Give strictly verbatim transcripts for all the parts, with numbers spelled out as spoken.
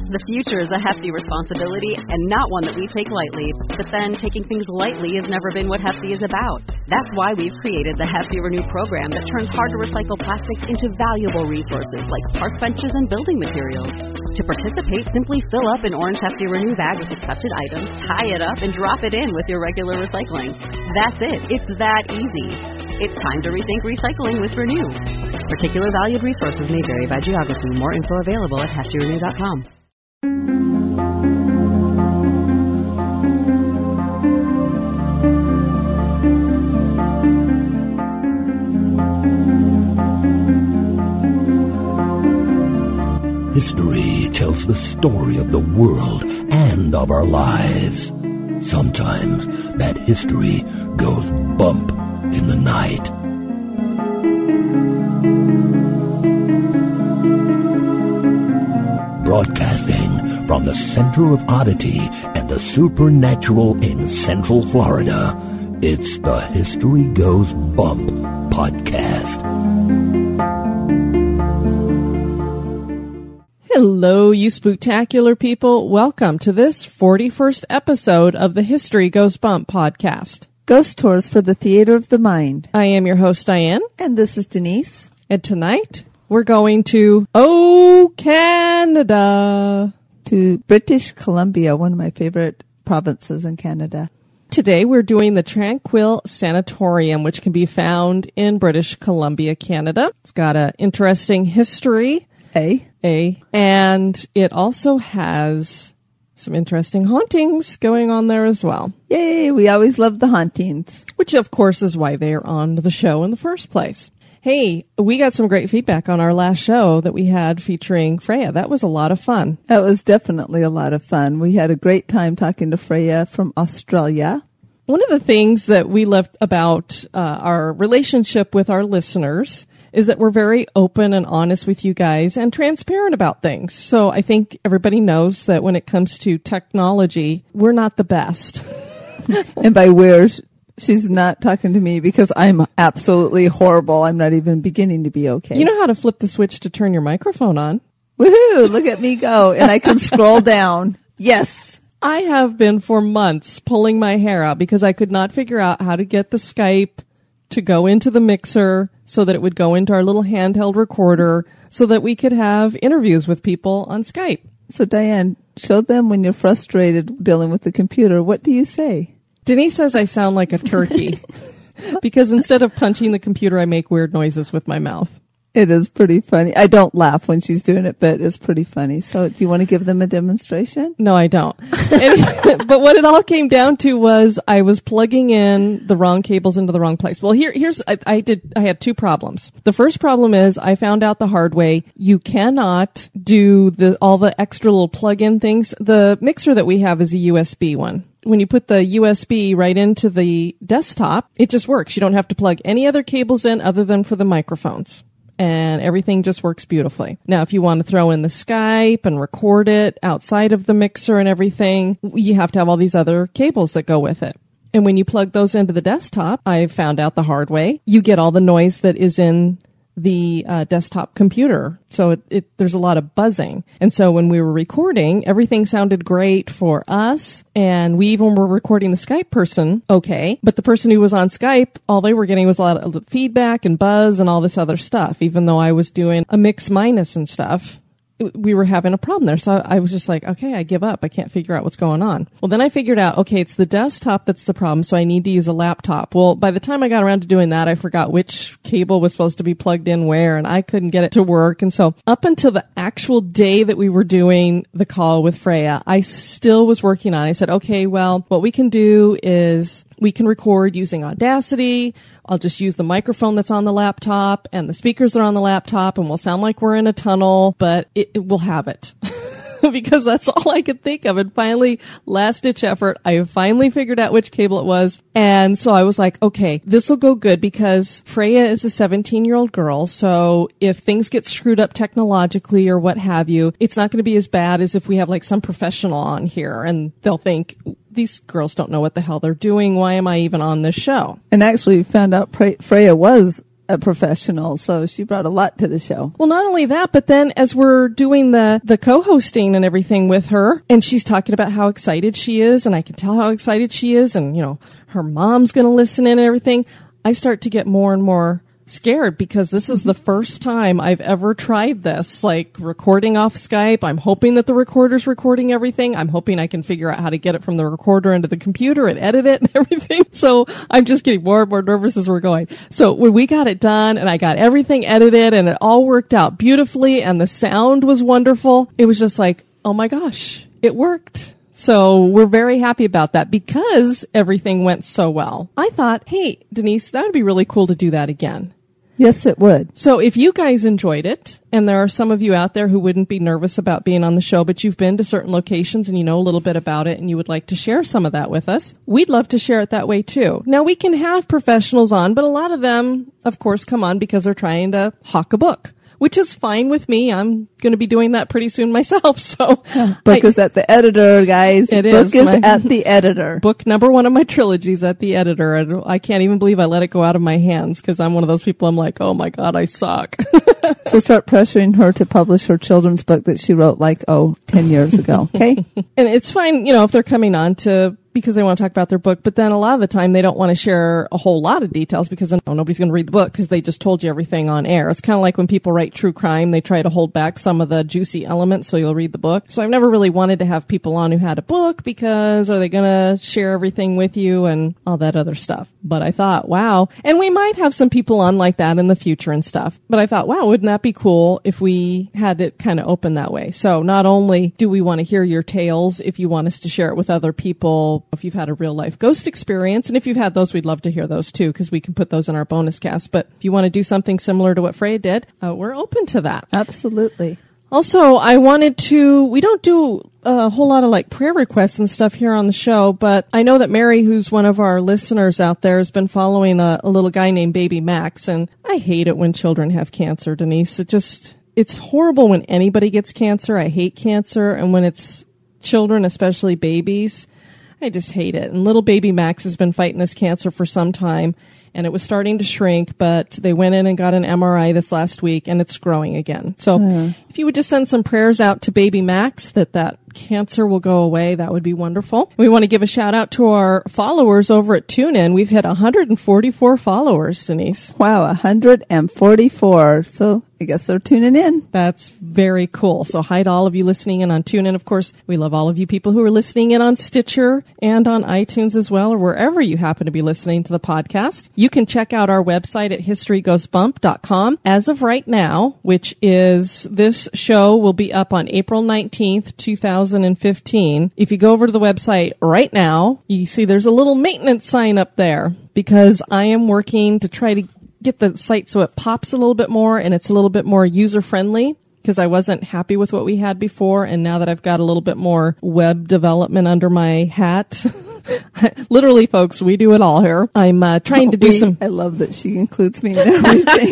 The future is a hefty responsibility and not one that we take lightly. But then, taking things lightly has never been what Hefty is about. That's why we've created the Hefty Renew program that turns hard-to-recycle plastics into valuable resources like park benches and building materials. To participate, simply fill up an orange Hefty Renew bag with accepted items, tie it up, and drop it in with your regular recycling. That's it. It's that easy. It's time to rethink recycling with Renew. Particular valued resources may vary by geography. More info available at hefty renew dot com. History tells the story of the world and of our lives. Sometimes that history goes bump in the night. Broadcasting from the center of oddity and the supernatural in Central Florida, it's the History Goes Bump podcast. Hello, you spooktacular people. Welcome to this forty-first episode of the History Goes Bump podcast. Ghost tours for the theater of the mind. I am your host, Diane. And this is Denise. And tonight, we're going to, oh, Canada. To British Columbia, one of my favorite provinces in Canada. Today, we're doing the Tranquil Sanatorium, which can be found in British Columbia, Canada. It's got an interesting history. A. A. And it also has some interesting hauntings going on there as well. Yay, we always love the hauntings. Which, of course, is why they're on the show in the first place. Hey, we got some great feedback on our last show that we had featuring Freya. That was a lot of fun. That was definitely a lot of fun. We had a great time talking to Freya from Australia. One of the things that we love about uh, our relationship with our listeners is that we're very open and honest with you guys and transparent about things. So I think everybody knows that when it comes to technology, we're not the best. And by we're, she's not talking to me because I'm absolutely horrible. I'm not even beginning to be okay. You know how to flip the switch to turn your microphone on. Woohoo! Look at me go. And I can scroll down. Yes. I have been for months pulling my hair out because I could not figure out how to get the Skype to go into the mixer so that it would go into our little handheld recorder so that we could have interviews with people on Skype. So, Diane, show them when you're frustrated dealing with the computer. What do you say? Denise says I sound like a turkey because instead of punching the computer, I make weird noises with my mouth. It is pretty funny. I don't laugh when she's doing it, but it's pretty funny. So do you want to give them a demonstration? No, I don't. And, but what it all came down to was I was plugging in the wrong cables into the wrong place. Well, here, here's, I, I did, I had two problems. The first problem is I found out the hard way. You cannot do the, all the extra little plug-in things. The mixer that we have is a U S B one. When you put the U S B right into the desktop, it just works. You don't have to plug any other cables in other than for the microphones. And everything just works beautifully. Now, if you want to throw in the Skype and record it outside of the mixer and everything, you have to have all these other cables that go with it. And when you plug those into the desktop, I found out the hard way, you get all the noise that is in the uh, desktop computer. So it, it, there's a lot of buzzing. And so when we were recording, everything sounded great for us. And we even were recording the Skype person okay. But the person who was on Skype, all they were getting was a lot of feedback and buzz and all this other stuff. Even though I was doing a mix minus and stuff, we were having a problem there. So I was just like, okay, I give up. I can't figure out what's going on. Well, then I figured out, okay, it's the desktop that's the problem. So I need to use a laptop. Well, by the time I got around to doing that, I forgot which cable was supposed to be plugged in where, and I couldn't get it to work. And so up until the actual day that we were doing the call with Freya, I still was working on it. I said, okay, well, what we can do is we can record using Audacity. I'll just use the microphone that's on the laptop and the speakers that are on the laptop, and we'll sound like we're in a tunnel, but it, it will have it. Because that's all I could think of. And finally, last ditch effort, I finally figured out which cable it was. And so I was like, okay, this will go good because Freya is a seventeen year old girl. So if things get screwed up technologically or what have you, it's not going to be as bad as if we have like some professional on here and they'll think, these girls don't know what the hell they're doing. Why am I even on this show? And actually found out Freya was a professional, so she brought a lot to the show. Well, not only that, but then as we're doing the, the co-hosting and everything with her, and she's talking about how excited she is, and I can tell how excited she is, and, you know, her mom's going to listen in and everything, I start to get more and more scared because this is the first time I've ever tried this, like recording off Skype. I'm hoping that the recorder's recording everything. I'm hoping I can figure out how to get it from the recorder into the computer and edit it and everything. So I'm just getting more and more nervous as we're going. So when we got it done and I got everything edited and it all worked out beautifully and the sound was wonderful, it was just like, oh my gosh, it worked. So we're very happy about that because everything went so well. I thought, hey, Denise, that would be really cool to do that again. Yes, it would. So if you guys enjoyed it, and there are some of you out there who wouldn't be nervous about being on the show, but you've been to certain locations and you know a little bit about it and you would like to share some of that with us, we'd love to share it that way too. Now, we can have professionals on, but a lot of them, of course, come on because they're trying to hawk a book, which is fine with me. I'm going to be doing that pretty soon myself. So book I, is at the editor, guys. It book is, is my, at the editor. Book number one of my trilogies at the editor. And I can't even believe I let it go out of my hands because I'm one of those people. I'm like, oh my God, I suck. So start pressuring her to publish her children's book that she wrote like, oh, ten years ago. Okay. And it's fine, you know, if they're coming on to because they want to talk about their book, but then a lot of the time they don't want to share a whole lot of details because then oh, nobody's going to read the book because they just told you everything on air. It's kind of like when people write true crime, they try to hold back some of the juicy elements so you'll read the book. So I've never really wanted to have people on who had a book because are they going to share everything with you and all that other stuff. But I thought, wow. And we might have some people on like that in the future and stuff. But I thought, wow, wouldn't that be cool if we had it kind of open that way? So not only do we want to hear your tales, if you want us to share it with other people, if you've had a real life ghost experience, and if you've had those, we'd love to hear those too, because we can put those in our bonus cast. But if you want to do something similar to what Freya did, uh, we're open to that. Absolutely. Also, I wanted to, we don't do a whole lot of like prayer requests and stuff here on the show, but I know that Mary, who's one of our listeners out there, has been following a, a little guy named Baby Max, and I hate it when children have cancer, Denise. It just, it's horrible when anybody gets cancer. I hate cancer, and when it's children, especially babies, I just hate it. And little baby Max has been fighting this cancer for some time, and it was starting to shrink, but they went in and got an M R I this last week, and it's growing again. So uh. if you would just send some prayers out to baby Max that that cancer will go away, that would be wonderful. We want to give a shout out to our followers over at TuneIn. We've hit one hundred forty-four followers, Denise. Wow, one hundred forty-four. So I guess they're tuning in. That's very cool. So hi to all of you listening in on TuneIn. Of course, we love all of you people who are listening in on Stitcher and on iTunes as well, or wherever you happen to be listening to the podcast. You can check out our website at history goes bump dot com. As of right now, which is this show will be up on April nineteenth, two thousand fifteen. If you go over to the website right now, you see there's a little maintenance sign up there because I am working to try to get the site so it pops a little bit more and it's a little bit more user-friendly, because I wasn't happy with what we had before, and now that I've got a little bit more web development under my hat, literally, folks, we do it all here. I'm uh, trying to do we, some... I love that she includes me in everything.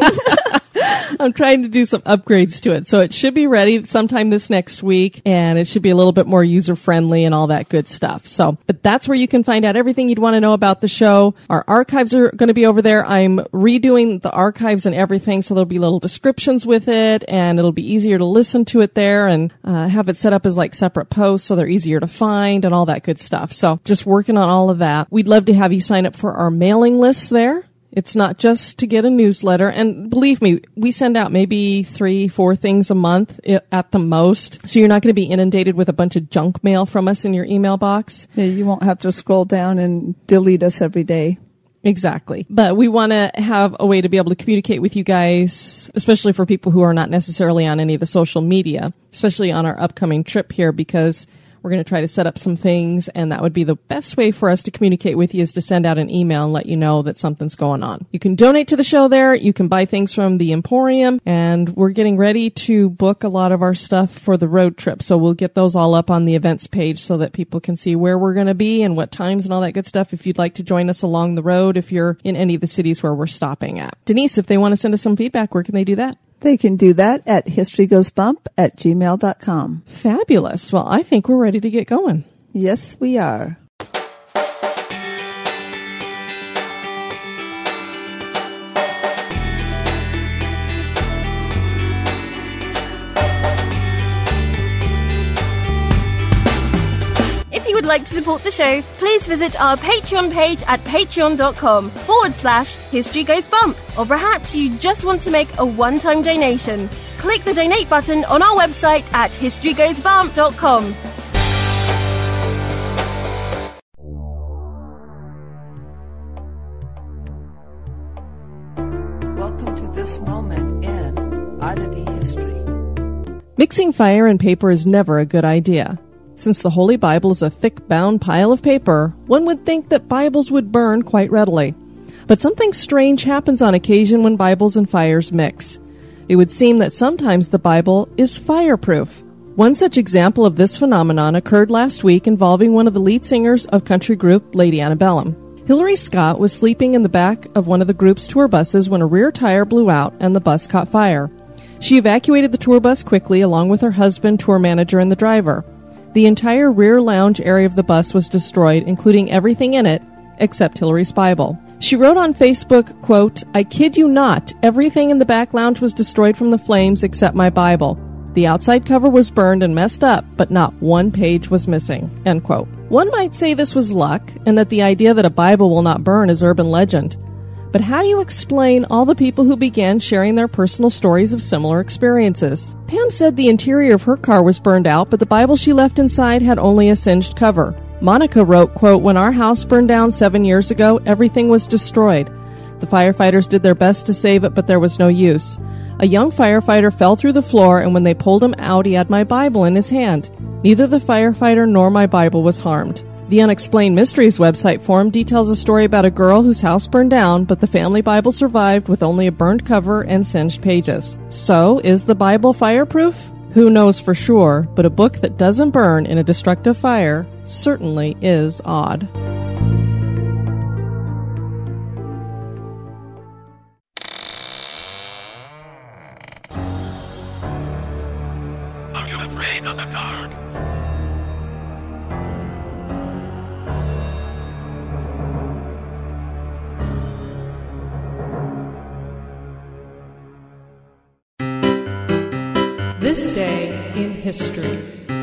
I'm trying to do some upgrades to it. So it should be ready sometime this next week, and it should be a little bit more user-friendly and all that good stuff. So, but that's where you can find out everything you'd want to know about the show. Our archives are going to be over there. I'm redoing the archives and everything, so there'll be little descriptions with it, and it'll be easier to listen to it there, and uh, have it set up as like separate posts so they're easier to find and all that good stuff. So just working on all of that. We'd love to have you sign up for our mailing list there. It's not just to get a newsletter. And believe me, we send out maybe three, four things a month at the most. So you're not going to be inundated with a bunch of junk mail from us in your email box. Yeah, you won't have to scroll down and delete us every day. Exactly. But we want to have a way to be able to communicate with you guys, especially for people who are not necessarily on any of the social media, especially on our upcoming trip here, because we're going to try to set up some things, and that would be the best way for us to communicate with you is to send out an email and let you know that something's going on. You can donate to the show there. You can buy things from the Emporium, and we're getting ready to book a lot of our stuff for the road trip. So we'll get those all up on the events page so that people can see where we're going to be and what times and all that good stuff if you'd like to join us along the road if you're in any of the cities where we're stopping at. Denise, if they want to send us some feedback, where can they do that? They can do that at history goes bump at gmail dot com. Fabulous. Well, I think we're ready to get going. Yes, we are. like to support the show, please visit our Patreon page at patreon.com forward slash History Goes Bump. Or perhaps you just want to make a one-time donation. Click the donate button on our website at history goes bump dot com. Welcome to this moment in Oddity History. Mixing fire and paper is never a good idea. Since the Holy Bible is a thick bound pile of paper, one would think that Bibles would burn quite readily. But something strange happens on occasion when Bibles and fires mix. It would seem that sometimes the Bible is fireproof. One such example of this phenomenon occurred last week involving one of the lead singers of country group Lady Antebellum. Hillary Scott was sleeping in the back of one of the group's tour buses when a rear tire blew out and the bus caught fire. She evacuated the tour bus quickly along with her husband, tour manager, and the driver. The entire rear lounge area of the bus was destroyed, including everything in it except Hillary's Bible. She wrote on Facebook, quote, "I kid you not, everything in the back lounge was destroyed from the flames except my Bible. The outside cover was burned and messed up, but not one page was missing," end quote. One might say this was luck, and that the idea that a Bible will not burn is urban legend. But how do you explain all the people who began sharing their personal stories of similar experiences? Pam said the interior of her car was burned out, but the Bible she left inside had only a singed cover. Monica wrote, quote, "When our house burned down seven years ago, everything was destroyed. The firefighters did their best to save it, but there was no use. A young firefighter fell through the floor, and when they pulled him out, he had my Bible in his hand. Neither the firefighter nor my Bible was harmed." The Unexplained Mysteries website forum details a story about a girl whose house burned down, but the family Bible survived with only a burned cover and singed pages. So, is the Bible fireproof? Who knows for sure, but a book that doesn't burn in a destructive fire certainly is odd. Are you afraid of the dark? This day in history.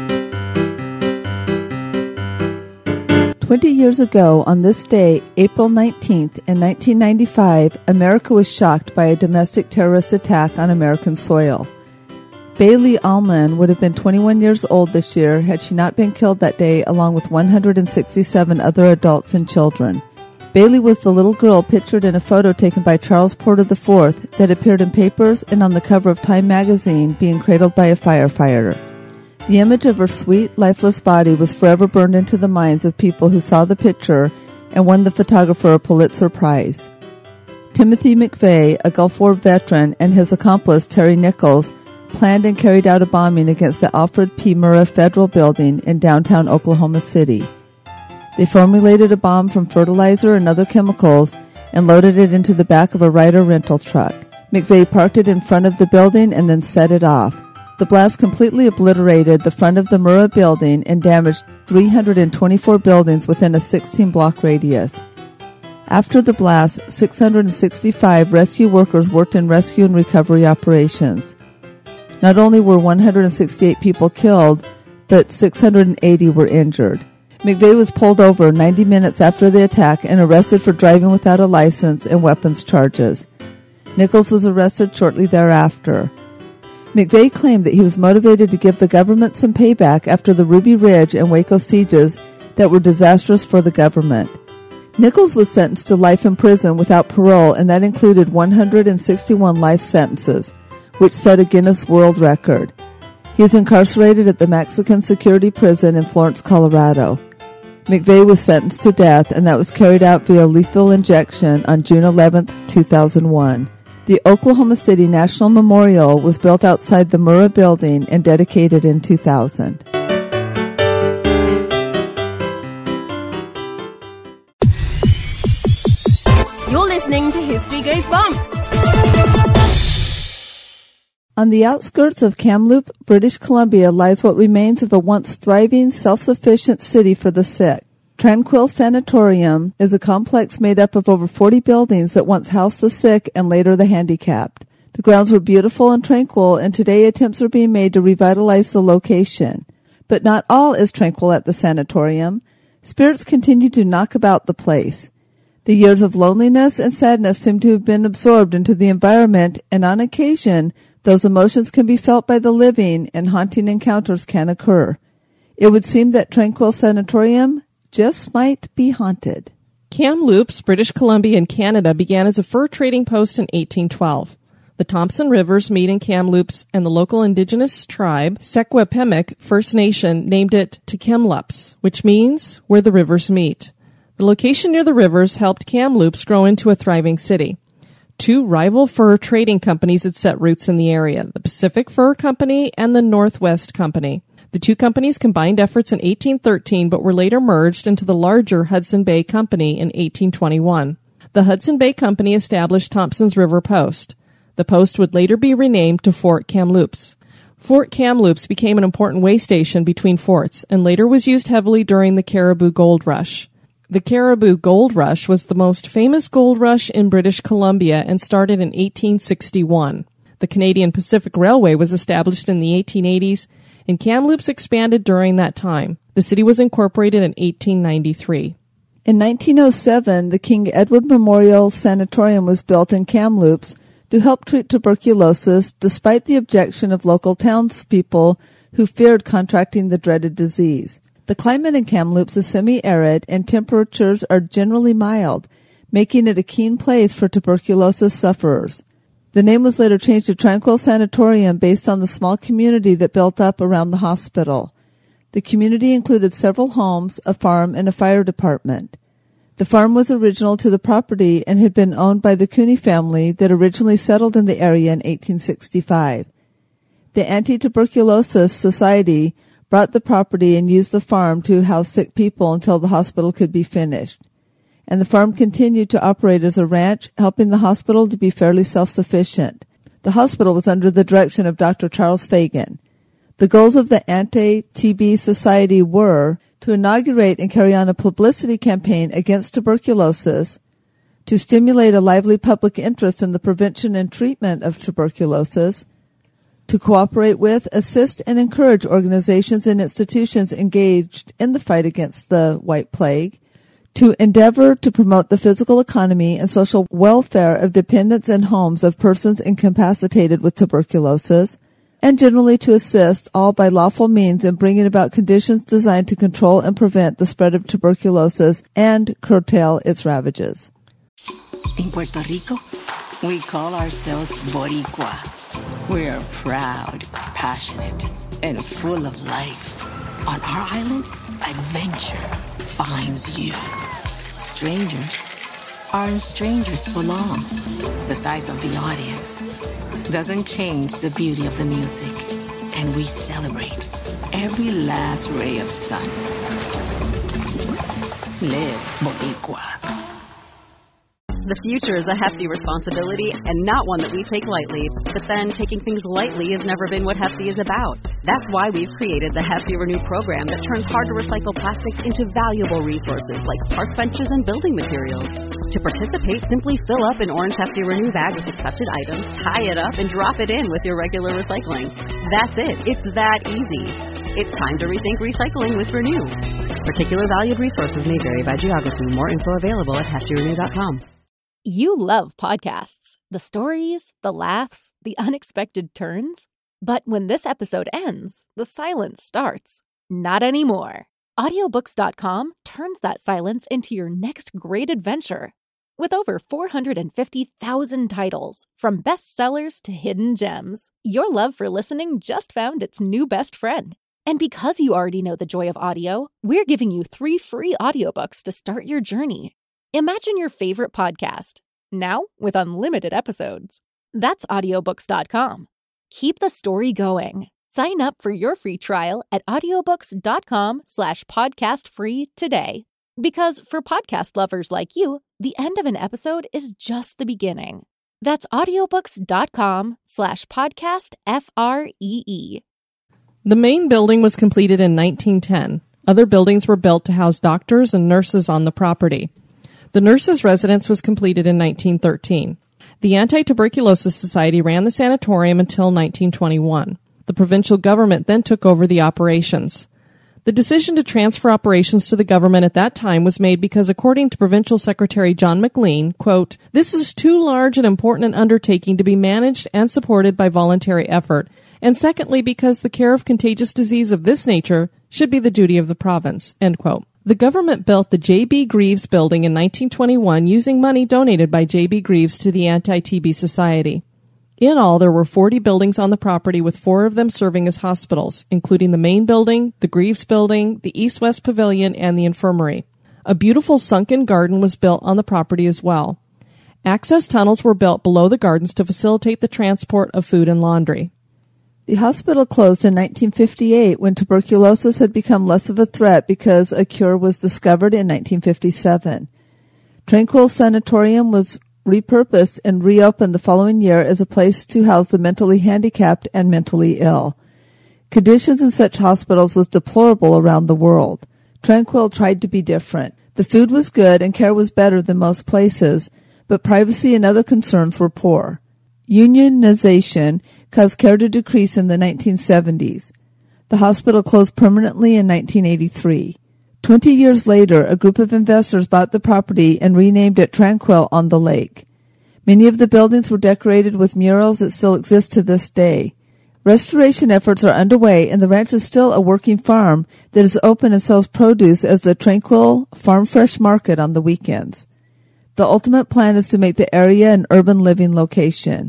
Twenty years ago, on this day, April nineteenth, in nineteen ninety-five, America was shocked by a domestic terrorist attack on American soil. Bailey Allman would have been twenty-one years old this year had she not been killed that day along with one hundred sixty-seven other adults and children. Bailey was the little girl pictured in a photo taken by Charles Porter the fourth that appeared in papers and on the cover of Time magazine being cradled by a firefighter. The image of her sweet, lifeless body was forever burned into the minds of people who saw the picture and won the photographer a Pulitzer Prize. Timothy McVeigh, a Gulf War veteran, and his accomplice, Terry Nichols, planned and carried out a bombing against the Alfred P. Murrah Federal Building in downtown Oklahoma City. They formulated a bomb from fertilizer and other chemicals and loaded it into the back of a Ryder rental truck. McVeigh parked it in front of the building and then set it off. The blast completely obliterated the front of the Murrah building and damaged three hundred twenty-four buildings within a sixteen-block radius. After the blast, six hundred sixty-five rescue workers worked in rescue and recovery operations. Not only were one hundred sixty-eight people killed, but six hundred eighty were injured. McVeigh was pulled over ninety minutes after the attack and arrested for driving without a license and weapons charges. Nichols was arrested shortly thereafter. McVeigh claimed that he was motivated to give the government some payback after the Ruby Ridge and Waco sieges that were disastrous for the government. Nichols was sentenced to life in prison without parole, and that included one hundred sixty-one life sentences, which set a Guinness World Record. He is incarcerated at the Mexican Security Prison in Florence, Colorado. McVeigh was sentenced to death, and that was carried out via lethal injection on June eleventh, two thousand one. The Oklahoma City National Memorial was built outside the Murrah building and dedicated in two thousand. You're listening to History Goes Bump. On the outskirts of Kamloops, British Columbia, lies what remains of a once thriving, self-sufficient city for the sick. Tranquil Sanatorium is a complex made up of over forty buildings that once housed the sick and later the handicapped. The grounds were beautiful and tranquil, and today attempts are being made to revitalize the location. But not all is tranquil at the sanatorium. Spirits continued to knock about the place. The years of loneliness and sadness seem to have been absorbed into the environment, and on occasion, those emotions can be felt by the living, and haunting encounters can occur. It would seem that Tranquil Sanatorium just might be haunted. Kamloops, British Columbia, and Canada began as a fur trading post in eighteen twelve. The Thompson Rivers meet in Kamloops, and the local indigenous tribe, Secwepemc First Nation, named it Tk'emlúps, which means where the rivers meet. The location near the rivers helped Kamloops grow into a thriving city. Two rival fur trading companies had set roots in the area, the Pacific Fur Company and the Northwest Company. The two companies combined efforts in eighteen thirteen, but were later merged into the larger Hudson Bay Company in eighteen twenty-one. The Hudson Bay Company established Thompson's River Post. The post would later be renamed to Fort Kamloops. Fort Kamloops became an important way station between forts and later was used heavily during the Cariboo Gold Rush. The Cariboo Gold Rush was the most famous gold rush in British Columbia and started in eighteen sixty-one. The Canadian Pacific Railway was established in the eighteen eighties, and Kamloops expanded during that time. The city was incorporated in eighteen ninety-three. In nineteen oh seven, the King Edward Memorial Sanatorium was built in Kamloops to help treat tuberculosis, despite the objection of local townspeople who feared contracting the dreaded disease. The climate in Kamloops is semi-arid, and temperatures are generally mild, making it a keen place for tuberculosis sufferers. The name was later changed to Tranquil Sanatorium based on the small community that built up around the hospital. The community included several homes, a farm, and a fire department. The farm was original to the property and had been owned by the Cooney family that originally settled in the area in eighteen sixty-five. The Anti-Tuberculosis Society bought the property and used the farm to house sick people until the hospital could be finished. And the farm continued to operate as a ranch, helping the hospital to be fairly self-sufficient. The hospital was under the direction of Doctor Charles Fagan. The goals of the Anti-T B Society were to inaugurate and carry on a publicity campaign against tuberculosis, to stimulate a lively public interest in the prevention and treatment of tuberculosis, to cooperate with, assist, and encourage organizations and institutions engaged in the fight against the White Plague, to endeavor to promote the physical economy and social welfare of dependents and homes of persons incapacitated with tuberculosis, and generally to assist all by lawful means in bringing about conditions designed to control and prevent the spread of tuberculosis and curtail its ravages. In Puerto Rico, we call ourselves Boricua. We're proud, passionate, and full of life. On our island, adventure finds you. Strangers aren't strangers for long. The size of the audience doesn't change the beauty of the music, and we celebrate every last ray of sun. Live Boricua. The future is a hefty responsibility and not one that we take lightly. But then, taking things lightly has never been what Hefty is about. That's why we've created the Hefty Renew program that turns hard-to-recycle plastics into valuable resources like park benches and building materials. To participate, simply fill up an orange Hefty Renew bag with accepted items, tie it up, and drop it in with your regular recycling. That's it. It's that easy. It's time to rethink recycling with Renew. Particular valued resources may vary by geography. More info available at hefty renew dot com. You love podcasts, the stories, the laughs, the unexpected turns. But when this episode ends, the silence starts. Not anymore. audiobooks dot com turns that silence into your next great adventure. With over four hundred fifty thousand titles, from bestsellers to hidden gems, your love for listening just found its new best friend. And because you already know the joy of audio, we're giving you three free audiobooks to start your journey. Imagine your favorite podcast, now with unlimited episodes. That's audiobooks dot com. Keep the story going. Sign up for your free trial at audiobooks dot com slash podcast free today. Because for podcast lovers like you, the end of an episode is just the beginning. That's audiobooks dot com slash podcast F R E E. The main building was completed in nineteen ten. Other buildings were built to house doctors and nurses on the property. The nurses' residence was completed in nineteen thirteen. The Anti-Tuberculosis Society ran the sanatorium until nineteen twenty-one. The provincial government then took over the operations. The decision to transfer operations to the government at that time was made because, according to Provincial Secretary John McLean, quote, "This is too large and important an undertaking to be managed and supported by voluntary effort, and secondly because the care of contagious disease of this nature should be the duty of the province," end quote. The government built the J B. Greaves Building in nineteen twenty-one using money donated by J B. Greaves to the Anti-T B Society. In all, there were forty buildings on the property, with four of them serving as hospitals, including the main building, the Greaves Building, the East-West Pavilion, and the infirmary. A beautiful sunken garden was built on the property as well. Access tunnels were built below the gardens to facilitate the transport of food and laundry. The hospital closed in nineteen fifty-eight when tuberculosis had become less of a threat because a cure was discovered in nineteen fifty-seven. Tranquil Sanatorium was repurposed and reopened the following year as a place to house the mentally handicapped and mentally ill. Conditions in such hospitals was deplorable around the world. Tranquil tried to be different. The food was good and care was better than most places, but privacy and other concerns were poor. Unionization caused care to decrease in the nineteen seventies. The hospital closed permanently in nineteen eighty-three. Twenty years later, a group of investors bought the property and renamed it Tranquil on the Lake. Many of the buildings were decorated with murals that still exist to this day. Restoration efforts are underway, and the ranch is still a working farm that is open and sells produce as the Tranquil Farm Fresh Market on the weekends. The ultimate plan is to make the area an urban living location.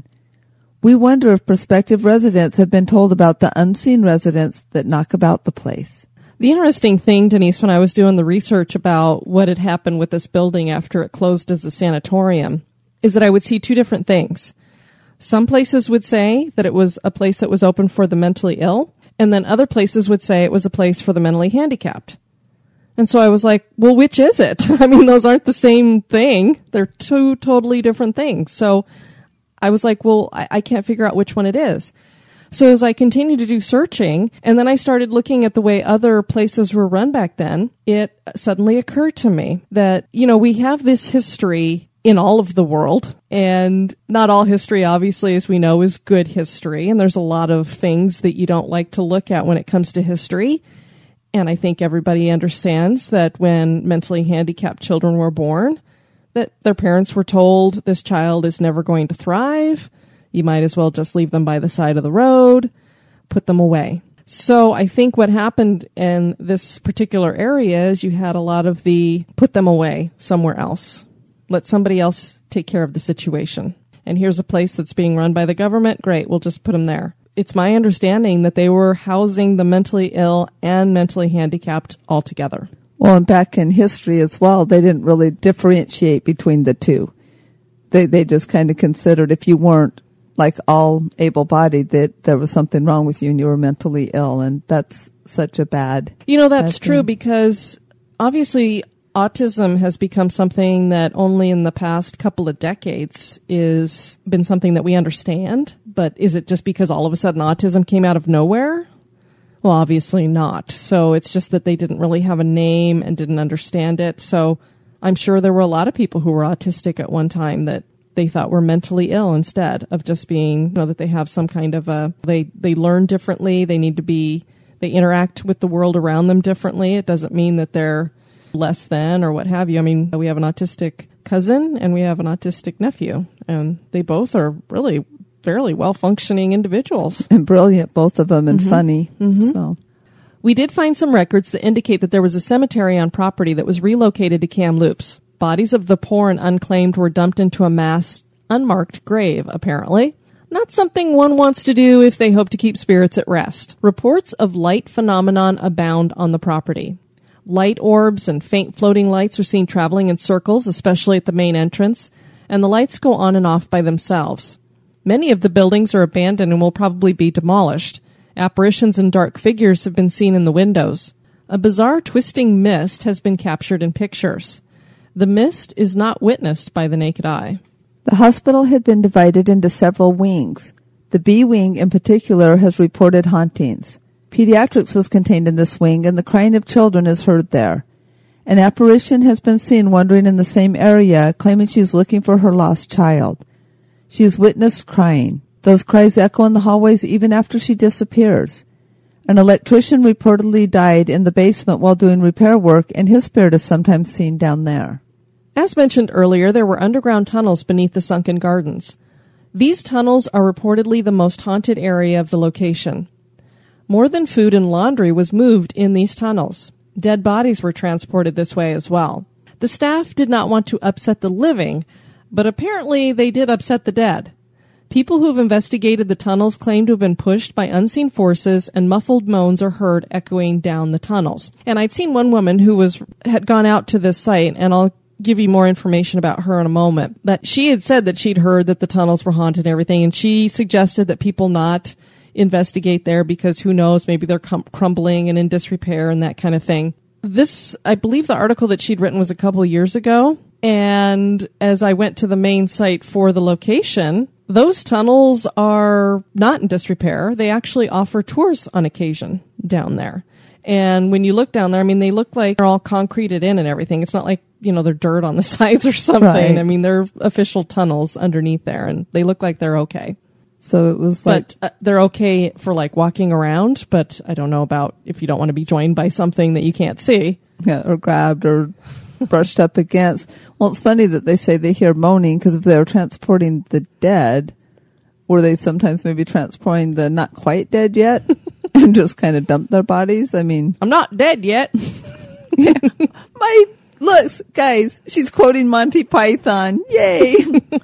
We wonder if prospective residents have been told about the unseen residents that knock about the place. The interesting thing, Denise, when I was doing the research about what had happened with this building after it closed as a sanatorium, is that I would see two different things. Some places would say that it was a place that was open for the mentally ill, and then other places would say it was a place for the mentally handicapped. And so I was like, well, which is it? I mean, those aren't the same thing. They're two totally different things. So I was like, well, I, I can't figure out which one it is. So as I continued to do searching, and then I started looking at the way other places were run back then, it suddenly occurred to me that, you know, we have this history in all of the world, and not all history, obviously, as we know, is good history, and there's a lot of things that you don't like to look at when it comes to history. And I think everybody understands that when mentally handicapped children were born, that their parents were told this child is never going to thrive. You might as well just leave them by the side of the road, put them away. So I think what happened in this particular area is you had a lot of the put them away somewhere else. Let somebody else take care of the situation. And here's a place that's being run by the government. Great, we'll just put them there. It's my understanding that they were housing the mentally ill and mentally handicapped all together. Well, and back in history as well, they didn't really differentiate between the two. They they just kind of considered if you weren't like all able-bodied, that there was something wrong with you and you were mentally ill, and that's such a bad You know, that's bad true thing. Because obviously autism has become something that only in the past couple of decades is been something that we understand. But is it just because all of a sudden autism came out of nowhere? Well, obviously not. So it's just that they didn't really have a name and didn't understand it. So I'm sure there were a lot of people who were autistic at one time that they thought were mentally ill instead of just being, you know, that they have some kind of a, they, they learn differently. They need to be, they interact with the world around them differently. It doesn't mean that they're less than or what have you. I mean, we have an autistic cousin and we have an autistic nephew, and they both are really fairly well-functioning individuals. And brilliant, both of them, and Mm-hmm. funny. Mm-hmm. So we did find some records that indicate that there was a cemetery on property that was relocated to Kamloops. Bodies of the poor and unclaimed were dumped into a mass unmarked grave, apparently. Not something one wants to do if they hope to keep spirits at rest. Reports of light phenomenon abound on the property. Light orbs and faint floating lights are seen traveling in circles, especially at the main entrance, and the lights go on and off by themselves. Many of the buildings are abandoned and will probably be demolished. Apparitions and dark figures have been seen in the windows. A bizarre twisting mist has been captured in pictures. The mist is not witnessed by the naked eye. the hospital had been divided into several wings. The B wing in particular has reported hauntings. Pediatrics was contained in this wing, and the crying of children is heard there. An apparition has been seen wandering in the same area, claiming she is looking for her lost child. She is witnessed crying. Those cries echo in the hallways even after she disappears. An electrician reportedly died in the basement while doing repair work, and his spirit is sometimes seen down there. As mentioned earlier, there were underground tunnels beneath the sunken gardens. These tunnels are reportedly the most haunted area of the location. More than food and laundry was moved in these tunnels. Dead bodies were transported this way as well. The staff did not want to upset the living, but apparently they did upset the dead. People who have investigated the tunnels claim to have been pushed by unseen forces, and muffled moans are heard echoing down the tunnels. And I'd seen one woman who was had gone out to this site, and I'll give you more information about her in a moment. But she had said that she'd heard that the tunnels were haunted and everything, and she suggested that people not investigate there because who knows, maybe they're cum- crumbling and in disrepair and that kind of thing. This, I believe the article that she'd written was a couple years ago, and as I went to the main site for the location, those tunnels are not in disrepair. They actually offer tours on occasion down there. And when you look down there, I mean, they look like they're all concreted in and everything. It's not like, you know, they're dirt on the sides or something. Right. I mean, they're official tunnels underneath there, and they look like they're okay. So it was like... But uh, they're okay for, like, walking around, but I don't know about if you don't want to be joined by something that you can't see. Yeah, or grabbed or brushed up against. Well, it's funny that they say they hear moaning, because if they were transporting the dead, were they sometimes maybe transporting the not quite dead yet and just kind of dump their bodies? I mean... I'm not dead yet. Yeah. My... Look, guys, she's quoting Monty Python. Yay!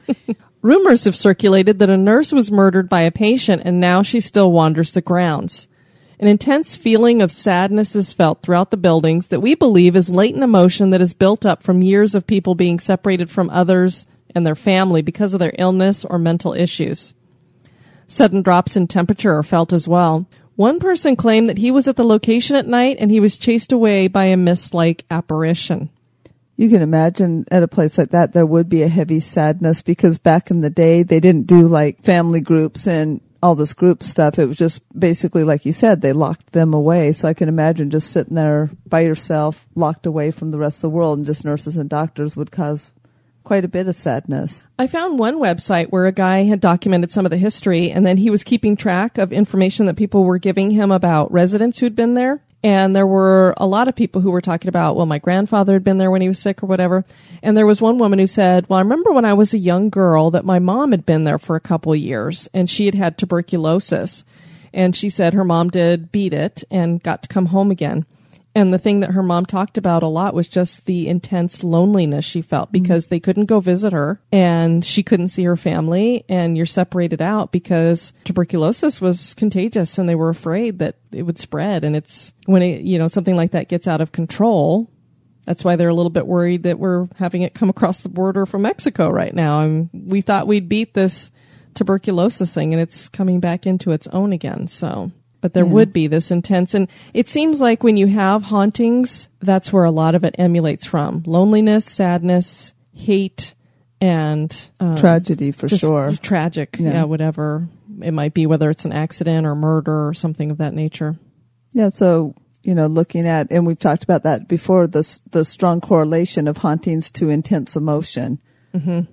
Rumors have circulated that a nurse was murdered by a patient, and now she still wanders the grounds. An intense feeling of sadness is felt throughout the buildings that we believe is latent emotion that is built up from years of people being separated from others and their family because of their illness or mental issues. Sudden drops in temperature are felt as well. One person claimed that he was at the location at night and he was chased away by a mist-like apparition. You can imagine at a place like that, there would be a heavy sadness, because back in the day, they didn't do like family groups and all this group stuff. It was just basically, like you said, they locked them away. So I can imagine just sitting there by yourself, locked away from the rest of the world, and just nurses and doctors would cause quite a bit of sadness. I found one website where a guy had documented some of the history, and then he was keeping track of information that people were giving him about residents who'd been there. And there were a lot of people who were talking about, well, my grandfather had been there when he was sick or whatever. And there was one woman who said, well, I remember when I was a young girl that my mom had been there for a couple of years, and she had had tuberculosis. And she said her mom did beat it and got to come home again. And the thing that her mom talked about a lot was just the intense loneliness she felt, because mm-hmm. they couldn't go visit her and she couldn't see her family, and you're separated out because tuberculosis was contagious and they were afraid that it would spread. And it's when it, you know, something like that gets out of control. That's why they're a little bit worried that we're having it come across the border from Mexico right now. And we thought we'd beat this tuberculosis thing, and it's coming back into its own again. So... But there yeah. would be this intense, and it seems like when you have hauntings, that's where a lot of it emulates from. Loneliness, sadness, hate, and... Um, tragedy, for sure. Tragic, yeah. yeah, whatever it might be, whether it's an accident or murder or something of that nature. Yeah, so, you know, looking at, and we've talked about that before, the, the strong correlation of hauntings to intense emotion. Mm-hmm.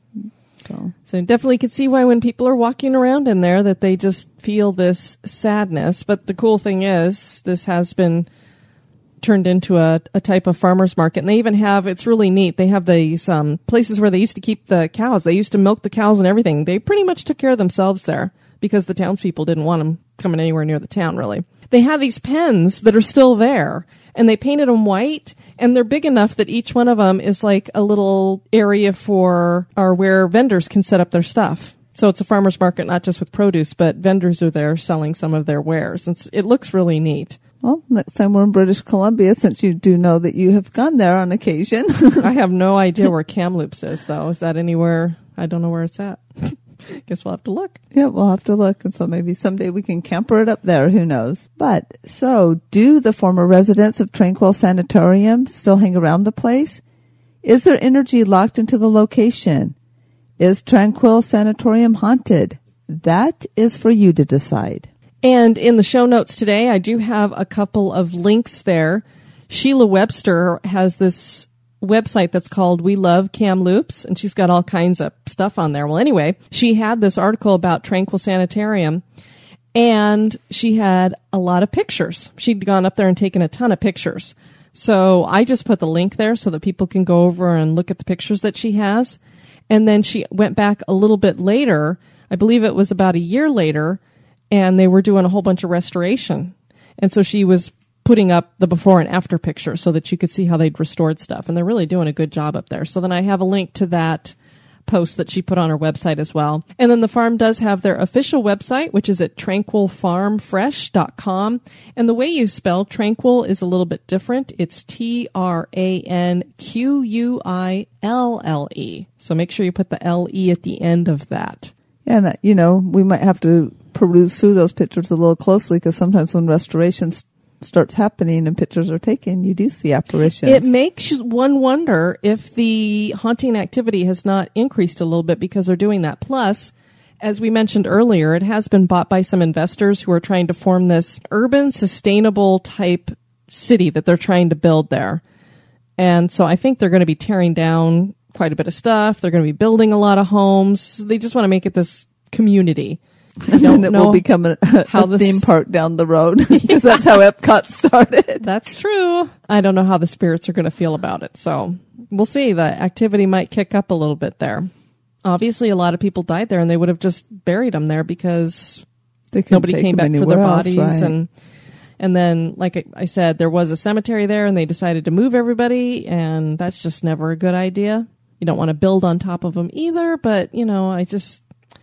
So. so definitely could see why when people are walking around in there that they just feel this sadness. But the cool thing is this has been turned into a, a type of farmer's market. And they even have, it's really neat, they have these um, places where they used to keep the cows. They used to milk the cows and everything. They pretty much took care of themselves there because the townspeople didn't want them coming anywhere near the town, really. They have these pens that are still there, and they painted them white, and they're big enough that each one of them is like a little area for, or where vendors can set up their stuff. So it's a farmer's market, not just with produce, but vendors are there selling some of their wares. It's, it looks really neat. Well, next time we're in British Columbia, since you do know that you have gone there on occasion. I have no idea where Kamloops is, though. Is that anywhere? I don't know where it's at. Guess we'll have to look. Yeah, we'll have to look. And so maybe someday we can camper it up there. Who knows? But so do the former residents of Tranquil Sanatorium still hang around the place? Is their energy locked into the location? Is Tranquil Sanatorium haunted? That is for you to decide. And in the show notes today, I do have a couple of links there. Sheila Webster has this website that's called We Love Kamloops, and she's got all kinds of stuff on there. Well, anyway, she had this article about Tranquil Sanitarium, And she had a lot of pictures. She'd gone up there and taken a ton of pictures. So I just put the link there so that people can go over and look at the pictures that she has. And then she went back a little bit later. I believe it was about a year later, and they were doing a whole bunch of restoration. And so she was putting up the before and after picture so that you could see how they'd restored stuff. And they're really doing a good job up there. So then I have a link to that post that she put on her website as well. And then the farm does have their official website, which is at tranquil farm fresh dot com. And the way you spell tranquil is a little bit different. It's T R A N Q U I L L E. So make sure you put the L E at the end of that. And, uh, you know, we might have to peruse through those pictures a little closely because sometimes when restorations starts happening and pictures are taken, you do see apparitions. It makes one wonder if the haunting activity has not increased a little bit because they're doing that. Plus, as we mentioned earlier, it has been bought by some investors who are trying to form this urban, sustainable type city that they're trying to build there. And so I think they're going to be tearing down quite a bit of stuff. They're going to be building a lot of homes. They just want to make it this community. And then it will become a, a, how a this, theme park down the road because that's how Epcot started. That's true. I don't know how the spirits are going to feel about it. So we'll see. The activity might kick up a little bit there. Obviously, a lot of people died there and they would have just buried them there because nobody came back for their else, bodies. Right. And and then, like I said, there was a cemetery there and they decided to move everybody. And that's just never a good idea. You don't want to build on top of them either. But, you know, I just...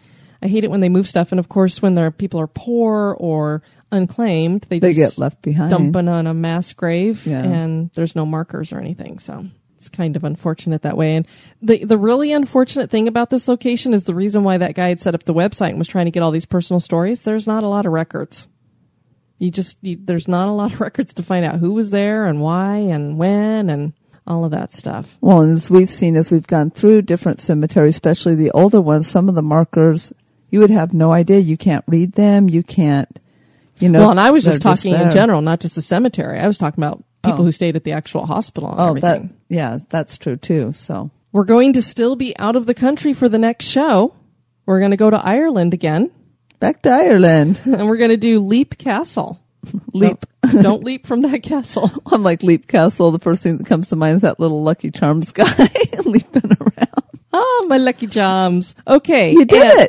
I hate it when they move stuff, and of course, when their people are poor or unclaimed, they, they just get left behind, dump it on a mass grave, yeah. and there's no markers or anything. So it's kind of unfortunate that way. And the the really unfortunate thing about this location is the reason why that guy had set up the website and was trying to get all these personal stories. There's not a lot of records. You just you, there's not a lot of records to find out who was there and why and when and all of that stuff. Well, and as we've seen as we've gone through different cemeteries, especially the older ones, some of the markers. You would have no idea. You can't read them. You can't, you know. Well, and I was just talking just in general, not just the cemetery. I was talking about people oh. who stayed at the actual hospital and oh, everything. That, yeah, that's true too. So we're going to still be out of the country for the next show. We're going to go to Ireland again. Back to Ireland. And we're going to do Leap Castle. Leap. Don't, don't leap from that castle. I'm like Leap Castle. The first thing that comes to mind is that little Lucky Charms guy leaping around. Oh, my Lucky Charms. Okay. You did and,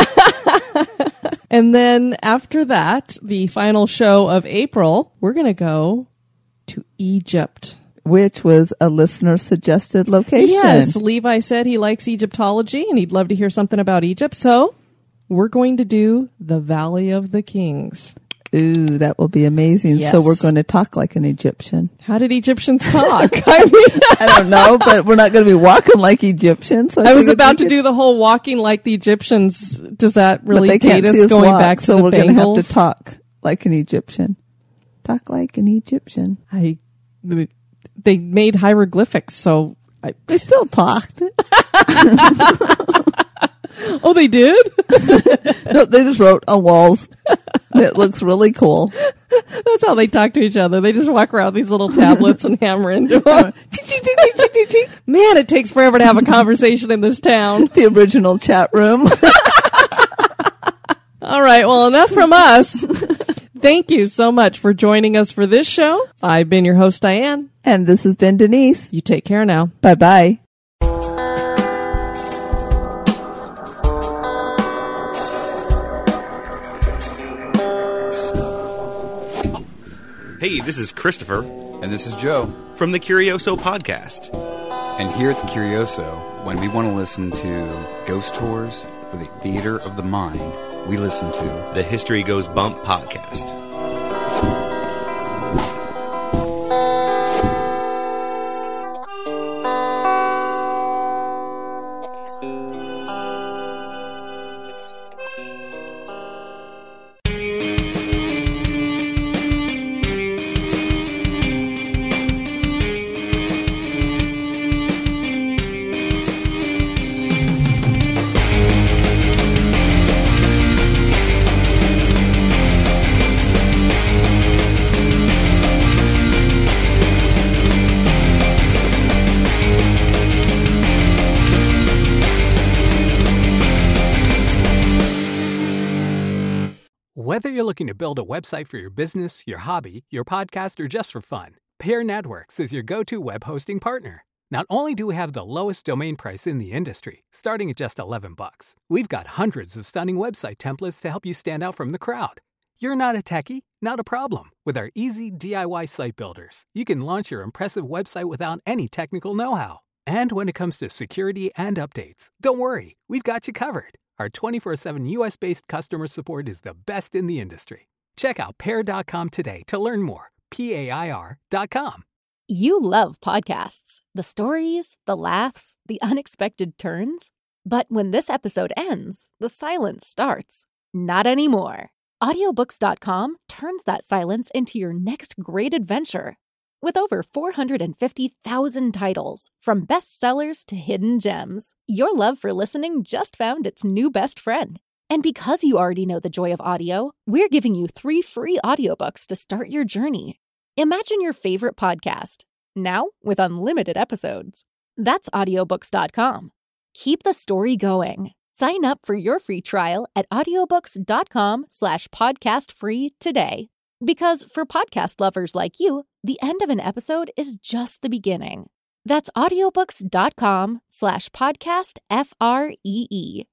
it. And then after that, the final show of April, we're going to go to Egypt. Which was a listener-suggested location. Yes, Levi said he likes Egyptology and he'd love to hear something about Egypt. So we're going to do the Valley of the Kings. Ooh, that will be amazing. Yes. So we're going to talk like an Egyptian. How did Egyptians talk? I mean, I don't know, but we're not going to be walking like Egyptians. So I, I was about to do the whole walking like the Egyptians. Does that really but they date can't us see us going walk, back to so the we're Bengals? going to have to talk like an Egyptian. Talk like an Egyptian. I, they made hieroglyphics, so I, they still talked. Oh, they did? No, they just wrote on walls. It looks really cool. That's how they talk to each other. They just walk around with these little tablets and hammer into them. Man, it takes forever to have a conversation in this town. The original chat room. All right, well, enough from us. Thank you so much for joining us for this show. I've been your host, Diane. And this has been Denise. You take care now. Bye-bye. Hey, this is Christopher. And this is Joe. From the Curioso Podcast. And here at the Curioso, when we want to listen to ghost tours for the theater of the mind, we listen to the History Goes Bump Podcast. Whether you're looking to build a website for your business, your hobby, your podcast, or just for fun, Pair Networks is your go-to web hosting partner. Not only do we have the lowest domain price in the industry, starting at just eleven bucks, we've got hundreds of stunning website templates to help you stand out from the crowd. You're not a techie? Not a problem. With our easy D I Y site builders, you can launch your impressive website without any technical know-how. And when it comes to security and updates, don't worry, we've got you covered. Our twenty-four seven U S-based customer support is the best in the industry. Check out pair dot com today to learn more. P A I R dot com. You love podcasts, the stories, the laughs, the unexpected turns. But when this episode ends, the silence starts. Not anymore. audiobooks dot com turns that silence into your next great adventure. With over four hundred fifty thousand titles, from bestsellers to hidden gems, your love for listening just found its new best friend. And because you already know the joy of audio, we're giving you three free audiobooks to start your journey. Imagine your favorite podcast, now with unlimited episodes. That's audiobooks dot com. Keep the story going. Sign up for your free trial at audiobooks dot com slash podcast free today. Because for podcast lovers like you, the end of an episode is just the beginning. That's audiobooks dot com slash podcast F R E E.